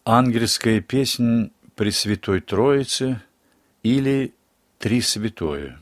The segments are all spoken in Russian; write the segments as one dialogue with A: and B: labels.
A: Ангельская песнь Пресвятой Троицы или Тресвятое.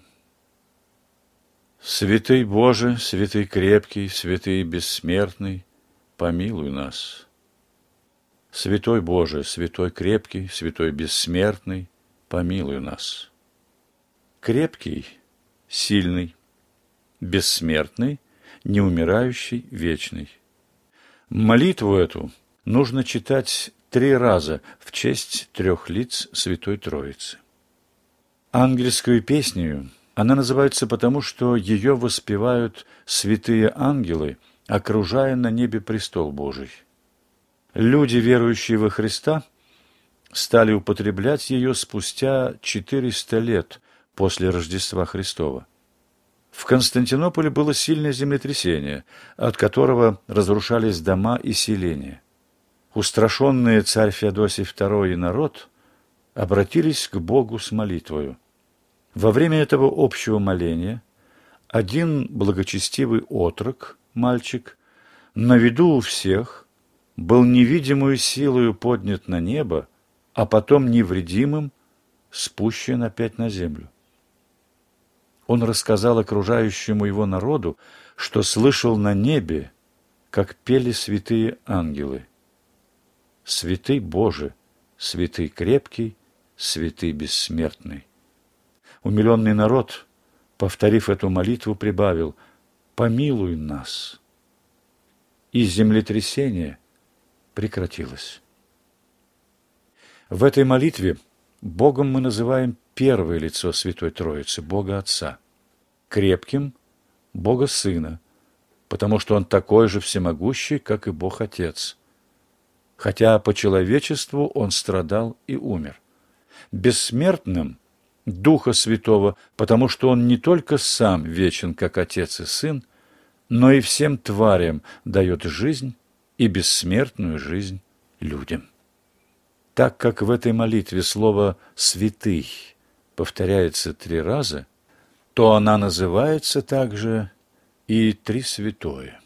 A: Святый Боже, святый крепкий, святый бессмертный, помилуй нас. Святой Боже, святой крепкий, святой бессмертный, помилуй нас. Крепкий, сильный, бессмертный, неумирающий, вечный. Молитву эту нужно читать 3 раза в честь 3 лиц Святой Троицы. Ангельскую песнею она называется потому, что ее воспевают святые ангелы, окружая на небе престол Божий. Люди, верующие во Христа, стали употреблять ее спустя 400 лет после Рождества Христова. В Константинополе было сильное землетрясение, от которого разрушались дома и селения. Устрашенные царь Феодосий II и народ обратились к Богу с молитвою. Во время этого общего моления один благочестивый отрок, мальчик, на виду у всех был невидимую силою поднят на небо, а потом невредимым спущен опять на землю. Он рассказал окружающему его народу, что слышал на небе, как пели святые ангелы. Святый Боже, святый крепкий, святый бессмертный. Умиленный народ, повторив эту молитву, прибавил: «Помилуй нас». И землетрясение прекратилось. В этой молитве Богом мы называем первое лицо Святой Троицы, Бога Отца, крепким – Бога Сына, потому что Он такой же всемогущий, как и Бог Отец, хотя по человечеству Он страдал и умер. Бессмертным – Духа Святого, потому что Он не только Сам вечен, как Отец и Сын, но и всем тварям дает жизнь и бессмертную жизнь людям. Так как в этой молитве слово «святый» повторяется 3 раза, то она называется также и Тресвятое.